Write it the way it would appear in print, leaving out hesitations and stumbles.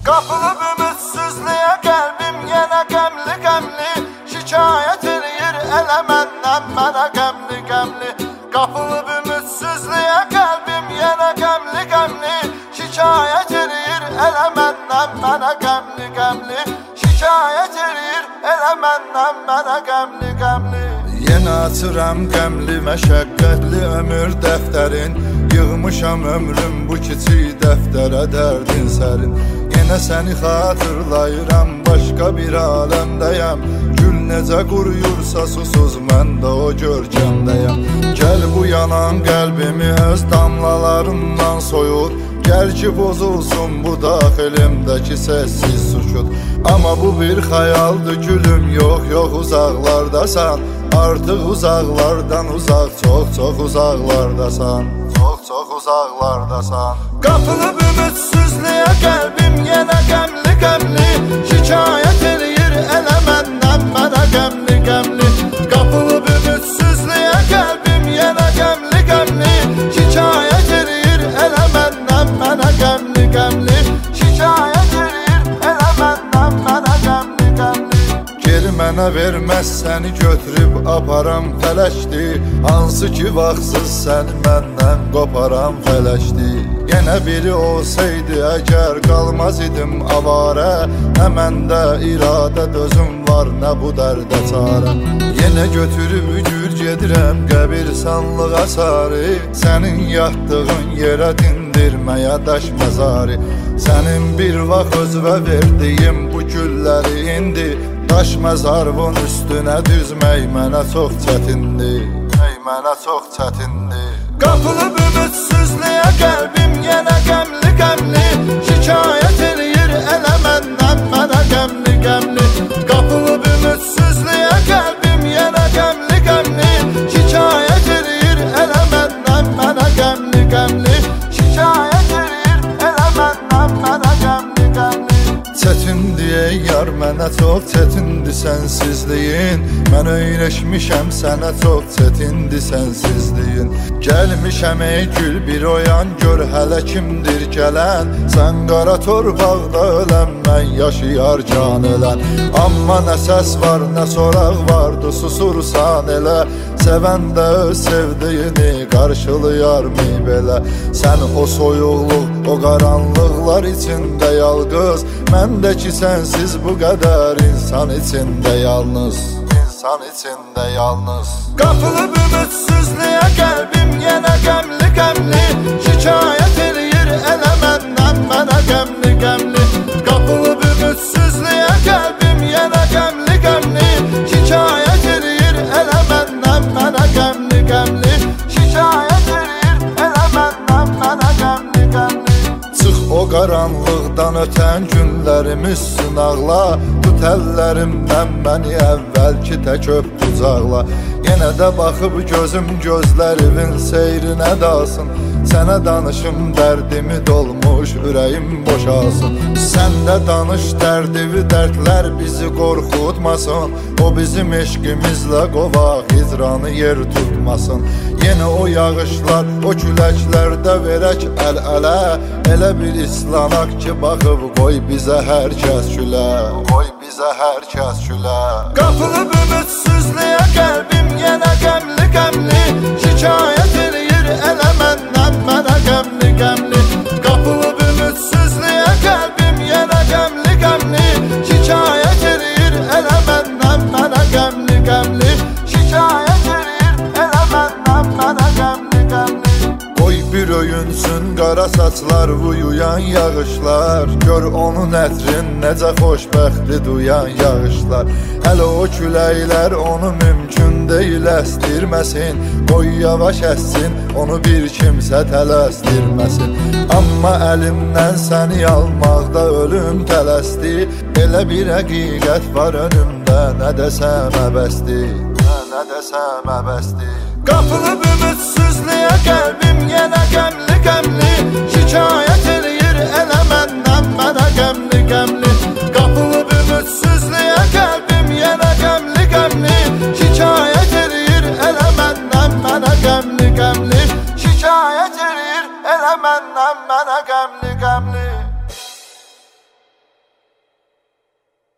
Qapılıb ümidsizliyə qəlbim yenə qəmli qəmli, şikayət eləyir elə məndən mənə qəmli qəmli. Qapılıb ümidsizliyə qəlbim yenə qəmli qəmli, şikayət eləyir elə məndən mənə qəmli qəmli. Şikayət eləyir elə məndən mənə qəmli qəmli. Yenə açıram qəmli məşəqqətli ömür dəftərin, yığmışam ömrüm bu kiçik dəftərə dərdin sərin. Yenə səni xatırlayıram, başqa bir aləmdəyəm. Gül necə quruyursa susuz mən də o görkəmdəyəm. Gəl bu yanan qəlbimi öz damlalarından soyut, gəl ki bozulsun bu daxilimdəki səssiz sükut. Amma bu bir xəyaldır gülüm, yox yox uzaqlardasan. Artıq uzaqlardan uzaq, çox uzaqlardasan. Çox uzaqlardasan. Qapılıb ümidsizliyə qəlbim yenə qəmli qəmli, şikayət eləyir elə məndən mənə qəmli qəmli. Qapılıb ümidsizliyə qəlbim yenə qəmli qəmli, şikayət eləyir elə məndən mənə qəmli qəmli. Şikayət eləyir elə məndən mənə qəmli qəmli. Geri mənə verməz səni götürüb aparam fələkdir, hansı ki vaxtsız səni məndən qoparam fələkdir. Yenə biri olsaydı əgər qalmaz idim avarə, nə məndə iradə dözüm var, nə bu dərdə çarə. Yenə götürüb gül gedirəm qəbirstanlığa sarı, sənin yatdığın yerə dindirməyə daş məzarı. Sənin bir vaxt özvə verdiyim bu gülləri indi, daş məzarvın üstünə düzmək mənə çox çətindir, mənə çox çətindir. Qapılıb ümidsizliyə qəlbim yenə qəmli qəmli, şikayət eləyir elə məndən mənə qəmli qəmli. Qapılıb ümidsizliyə qəlbim yenə qəmli qəmli, şikayət eləyir elə məndən mənə qəmli qəmli. Şikayət eləyir elə məndən mənə qəmli qəmli. Çətindir yar mənə çox çətindir sənsizliyin, mən öyrəşmişəm sənə çox çətindir sənsizliyin. Gəlmişəm ey gül bir oyan, gör hələ kimdir gələn, sən qara torpaqda ölən, mən yaşayarkən ölən. Amma nə səs var nə soraq vardı susursan elə, sevən də öz sevdiyini qarşılayarmı belə. Sən o soyuqluq, o qaranlıqlar içində yalqız, məndəki sənsiz bu qədər insan içində yalnız, insan içində yalnız. Qapılıb ümidsizliyə qəlbim yenə qəmli qəmli, şikayət eləyir elə məndən mənə qəmli qəmli. Qapılıb ümidsizliyə qəlbim yenə qəmli qəmli, şikayət eləyir elə məndən mənə qəmli qəmli. Şikayət eləyir elə məndən mənə qəmli qəmli. Çıx o qaranlıqdan ötən günlərimiz sınaqla, tut əllərimdən məni əvvəlki tək öp qucaqla. Yenə də baxıb gözüm gözlərimin seyrinə dalsın, sənə danışım dərdimi dolmuş ürəyim boşalsın. Sən də danış dərdivi dərdlər bizi qorxutmasın, o bizim eşqimizlə qovaq hicranı yer tutmasın. Yenə o yağışlar, o küləklərdə verək əl-ələ, elə bir islanaq ki baxıb qoy bizə hər kəs gülə, qoy bizə hər kəs gülə. Qapılıb ümidsizliyə qəlbim yenə qəmli qəmli, şikayət eləyir elə məndən mənə qəmli qəmli. Qapılıb ümidsizliyə qəlbim yenə qəmli qəmli, şikayət eləyir elə məndən mənə qəmli qəmli. Şikayət eləyir elə məndən mənə qəmli qəmli. Qoy bir öyünsün qara saçlar uyuyan yağışlar, gör onun ətrin necə xoşbəxtli duyan yağışlar. Hələ o küləklər onu mümkün deyil əstirməsin, qoy yavaş əssin onu bir kimsə tələsdirməsin. Amma əlimdən səni almaqda ölüm tələsdi, elə bir həqiqət var önümdə, nə desəm əbəsdir, nə desəm əbəsdir. Qapılıb ümidsizliyə qəlbim yenə qəmli qəmli, şikayət eləyir elə məndən mənə qəmli qəmli. Qapılıb ümidsizliyə qəlbim yenə qəmli qəmli, şikayət eləyir elə məndən mənə qəmli qəmli. Şikayət eləyir elə məndən mənə qəmli qəmli.